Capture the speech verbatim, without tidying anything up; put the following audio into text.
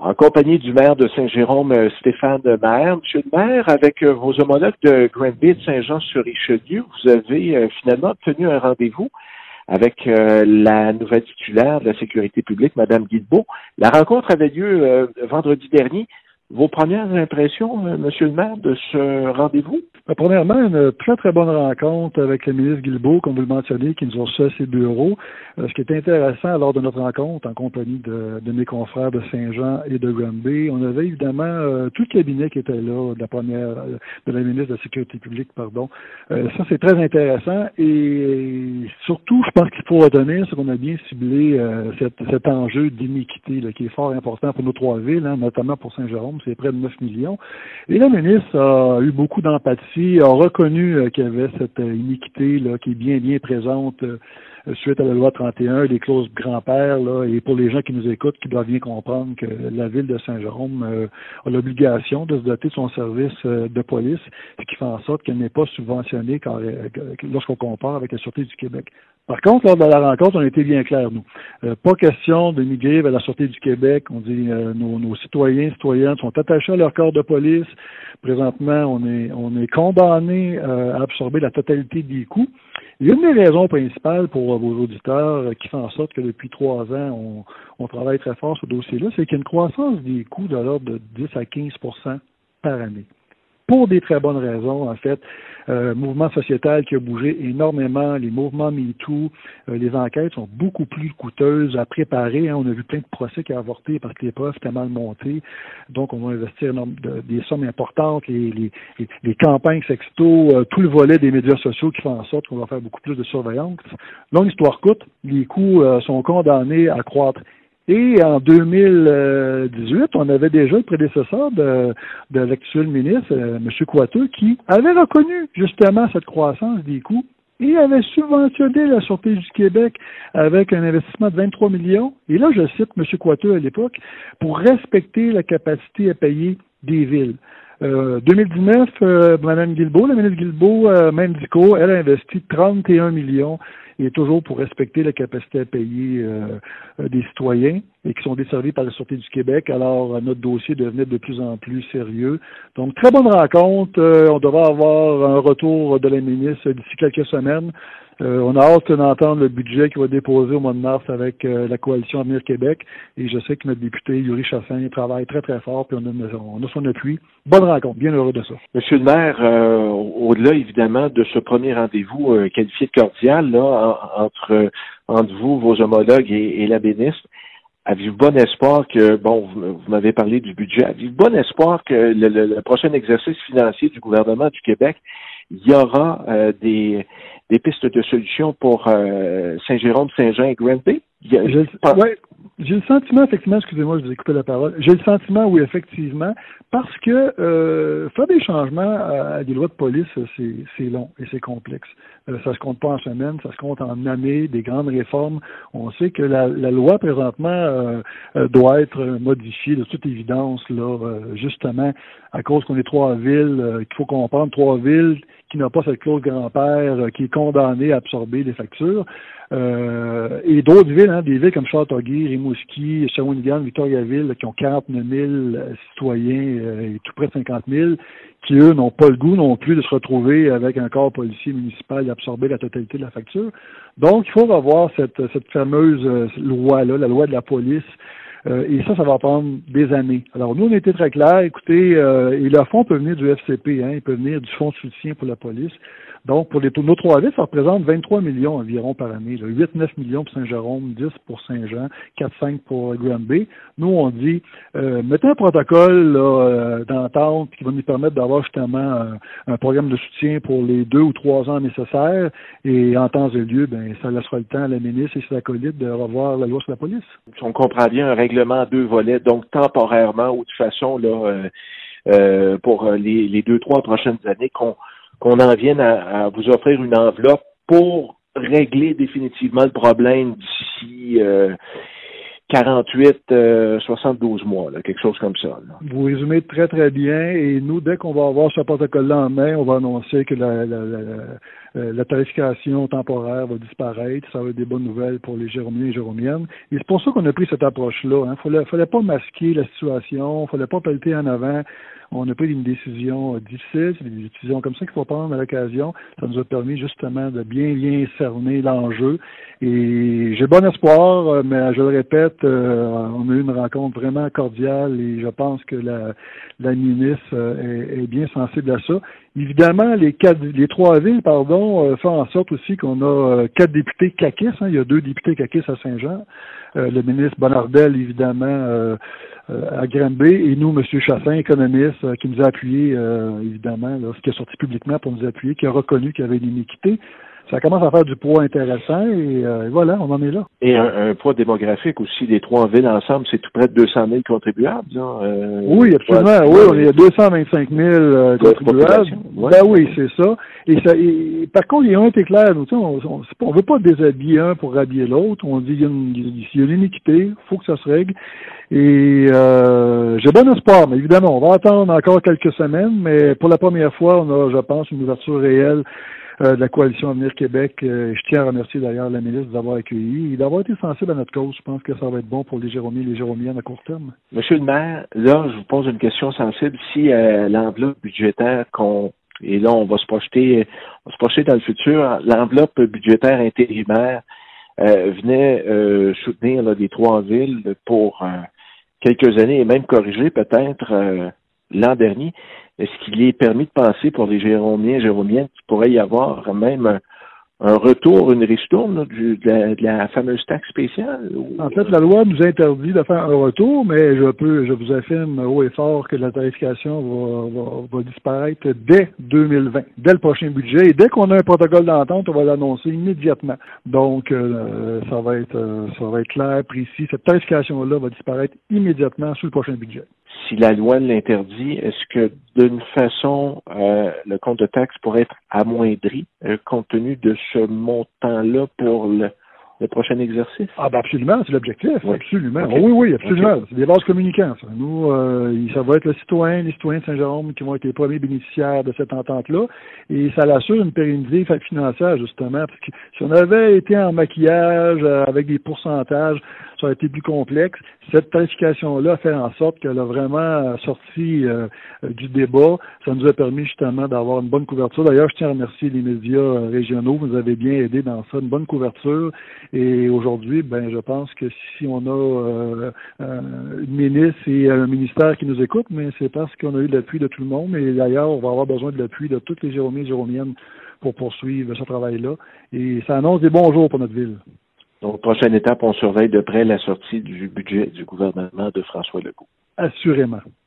en compagnie du maire de Saint-Jérôme, euh, Stéphane Maire. Monsieur le maire, avec euh, vos homologues de Granby et de Saint-Jean-sur-Richelieu, vous avez euh, finalement obtenu un rendez-vous avec euh, la nouvelle titulaire de la sécurité publique, Mme Guilbeault. La rencontre avait lieu euh, vendredi dernier. Vos premières impressions, euh, Monsieur le maire, de ce rendez-vous? Premièrement, une très, très bonne rencontre avec le ministre Guilbeault, comme vous le mentionnez, qui nous a reçu à ses bureaux. Euh, ce qui est intéressant lors de notre rencontre en compagnie de, de mes confrères de Saint-Jean et de Granby, on avait évidemment euh, tout le cabinet qui était là, de la première, de la ministre de la Sécurité publique, pardon. Euh, ça, c'est très intéressant et surtout, je pense qu'il faut retenir ce qu'on a bien ciblé, euh, cet, cet enjeu d'iniquité là, qui est fort important pour nos trois villes, hein, notamment pour Saint-Jérôme, c'est près de neuf millions. Et la ministre a eu beaucoup d'empathie, a reconnu euh, qu'il y avait cette euh, iniquité là, qui est bien, bien présente euh, suite à la loi trente et un, les clauses grand-père, là, et pour les gens qui nous écoutent, qui doivent bien comprendre que la ville de Saint-Jérôme euh, a l'obligation de se doter de son service euh, de police, ce qui fait en sorte qu'elle n'est pas subventionnée quand, euh, lorsqu'on compare avec la Sûreté du Québec. Par contre, lors de la rencontre, on a été bien clairs, nous. Euh, pas question de migrer vers la Sûreté du Québec. On dit euh, nos, nos citoyens, citoyennes sont attachés à leur corps de police. Présentement, on est, on est condamné euh, à absorber la totalité des coûts. Il y a une des raisons principales pour vos auditeurs qui fait en sorte que depuis trois ans, on, on travaille très fort sur ce dossier-là, c'est qu'il y a une croissance des coûts de l'ordre de dix à quinze pour cent par année. Pour des très bonnes raisons, en fait. Euh, mouvement sociétal qui a bougé énormément, les mouvements MeToo, euh, les enquêtes sont beaucoup plus coûteuses à préparer. Hein. On a vu plein de procès qui ont avorté parce que les preuves étaient mal montées. Donc, on va investir de, des sommes importantes, les, les, les, les campagnes sexto, euh, tout le volet des médias sociaux qui font en sorte qu'on va faire beaucoup plus de surveillance. Longue histoire courte, les coûts euh, sont condamnés à croître. Et en deux mille dix-huit, on avait déjà le prédécesseur de, de l'actuel ministre, euh, M. Coiteux, qui avait reconnu justement cette croissance des coûts et avait subventionné la Sûreté du Québec avec un investissement de vingt-trois millions. Et là, je cite M. Coiteux à l'époque, pour respecter la capacité à payer des villes. Euh, deux mille dix-neuf, euh, Mme Guilbeault, la ministre Guilbeault, euh, Mendico, elle a investi trente et un millions et toujours pour respecter la capacité à payer euh, des citoyens et qui sont desservis par la Sûreté du Québec. Alors, notre dossier devenait de plus en plus sérieux. Donc, très bonne rencontre. Euh, on devrait avoir un retour de la ministre d'ici quelques semaines. Euh, on a hâte d'entendre le budget qui va déposer au mois de mars avec euh, la coalition Avenir Québec. Et je sais que notre député, Yuri Chassin, travaille très, très fort, puis on a, on a son appui. Bonne rencontre, bien heureux de ça. Monsieur le maire, euh, au-delà, évidemment, de ce premier rendez-vous euh, qualifié de cordial, là, en, entre, entre vous, vos homologues et, et la ministre, avez-vous bon espoir que, bon, vous, vous m'avez parlé du budget, avez-vous bon espoir que le, le, le prochain exercice financier du gouvernement du Québec, il y aura euh, des, des pistes de solutions pour euh, Saint-Jérôme, Saint-Jean et Granby? J'ai, pas... ouais, j'ai le sentiment, effectivement, excusez-moi, je vous ai coupé la parole, j'ai le sentiment, oui, effectivement, parce que euh, faire des changements à, à des lois de police, c'est, c'est long et c'est complexe. Euh, ça se compte pas en semaines, ça se compte en années, des grandes réformes. On sait que la, la loi, présentement, euh, euh, doit être modifiée de toute évidence, là, euh, justement, à cause qu'on est trois villes, euh, qu'il faut comprendre, trois villes qui n'ont pas cette clause grand-père, euh, qui est condamnée à absorber les factures. Euh, et d'autres villes, hein, des villes comme Châteauguay, Rimouski, Shawinigan, Victoriaville, là, qui ont quarante-neuf mille citoyens euh, et tout près de cinquante mille, qui, eux, n'ont pas le goût non plus de se retrouver avec un corps policier municipal et absorber la totalité de la facture. Donc, il faut revoir cette, cette fameuse euh, loi-là, la loi de la police. Euh, et ça, ça va prendre des années. Alors, nous, on a été très clairs. Écoutez, euh, et le fonds peut venir du F C P, hein, il peut venir du Fonds de soutien pour la police. Donc, pour les, nos trois villes, ça représente vingt-trois millions environ par année. huit à neuf millions pour Saint-Jérôme, dix pour Saint-Jean, quatre à cinq pour Granby. Nous, on dit, euh, mettez un protocole là, euh, d'entente qui va nous permettre d'avoir justement un, un programme de soutien pour les deux ou trois ans nécessaires. Et en temps et lieu, ben, ça laissera le temps à la ministre et ses acolytes de revoir la loi sur la police. On comprend bien un règlement à deux volets, donc temporairement ou de façon là euh, euh, pour les, les deux, trois prochaines années qu'on qu'on en vienne à, à vous offrir une enveloppe pour régler définitivement le problème d'ici euh, quarante-huit, soixante-douze mois, là, quelque chose comme ça. Là. Vous résumez très, très bien. Et nous, dès qu'on va avoir ce protocole-là en main, on va annoncer que la, la, la, euh, la tarification temporaire va disparaître, ça va être des bonnes nouvelles pour les Jéromiens et Jéromiennes. Et c'est pour ça qu'on a pris cette approche-là. Hein. Fallait, fallait pas masquer la situation, fallait pas pelleter en avant. On a pris une décision difficile, c'est des décisions comme ça qu'il faut prendre à l'occasion. Ça nous a permis justement de bien, bien cerner l'enjeu. Et j'ai bon espoir, mais je le répète, euh, on a eu une rencontre vraiment cordiale et je pense que la, la ministre est, est bien sensible à ça. Évidemment, les quatre, les trois villes, pardon, euh, font en sorte aussi qu'on a euh, quatre députés caquistes. Hein. Il y a deux députés caquistes à Saint-Jean. Euh, le ministre Bonardel, évidemment, euh, euh, à Granby, et nous, M. Chassin, économiste, euh, qui nous a appuyé, euh, évidemment, là, ce qui est sorti publiquement pour nous appuyer, qui a reconnu qu'il y avait une iniquité. Ça commence à faire du poids intéressant et, euh, et voilà, on en est là. Et un, un poids démographique aussi, les trois villes ensemble, c'est tout près de deux cent mille contribuables. Là, euh, oui, absolument. Oui, on est à deux cent vingt-cinq mille euh, contribuables. Ouais. Ben oui, c'est ça. Et, ça, et par contre, il y a un été clair, nous, on ne veut pas déshabiller un pour habiller l'autre. On dit qu'il y a une, il y a une iniquité, il faut que ça se règle. Et euh, j'ai bon espoir, mais évidemment, on va attendre encore quelques semaines, mais pour la première fois, on a, je pense, une ouverture réelle Euh, de la Coalition Avenir Québec. Euh, je tiens à remercier d'ailleurs la ministre d'avoir accueilli et d'avoir été sensible à notre cause. Je pense que ça va être bon pour les Jéromiens et les Jéromiennes à court terme. Monsieur le maire, là, je vous pose une question sensible. Si euh, l'enveloppe budgétaire qu'on et là, on va se projeter, on va se projeter dans le futur, l'enveloppe budgétaire intérimaire euh, venait euh, soutenir là, les trois villes pour euh, quelques années et même corriger peut-être euh, l'an dernier. Est-ce qu'il est permis de penser pour les Jéromiens et Jéromiennes qu'il pourrait y avoir même un, un retour, une ristourne là, du, de, la, de la fameuse taxe spéciale? Ou... En fait, la loi nous interdit de faire un retour, mais je peux, je vous affirme haut et fort que la tarification va, va, va disparaître dès deux mille vingt, dès le prochain budget. Et dès qu'on a un protocole d'entente, on va l'annoncer immédiatement. Donc, euh, ça va être, euh, ça va être clair, précis. Cette tarification-là va disparaître immédiatement sous le prochain budget. Si la loi l'interdit, est-ce que d'une façon, euh, le compte de taxe pourrait être amoindri euh, compte tenu de ce montant-là pour le, le prochain exercice? Ah ben absolument, c'est l'objectif, oui. Absolument. Okay. Oh, oui, oui, absolument. Okay. C'est des bases communicants. Ça. Nous, euh, ça va être le citoyen, les citoyens de Saint-Jérôme qui vont être les premiers bénéficiaires de cette entente-là. Et ça l'assure une pérennité financière, justement. Parce que si on avait été en maquillage euh, avec des pourcentages, ça aurait été plus complexe. Cette tarification-là fait en sorte qu'elle a vraiment sorti euh, du débat. Ça nous a permis justement d'avoir une bonne couverture. D'ailleurs, je tiens à remercier les médias régionaux. Vous nous avez bien aidé dans ça, une bonne couverture. Et aujourd'hui, ben, je pense que si on a euh, euh, une ministre et un ministère qui nous écoutent, mais c'est parce qu'on a eu l'appui de tout le monde. Et d'ailleurs, on va avoir besoin de l'appui de toutes les Jéromiens et Jéromiennes pour poursuivre ce travail-là. Et ça annonce des bons jours pour notre ville. Donc, prochaine étape, on surveille de près la sortie du budget du gouvernement de François Legault. Assurément.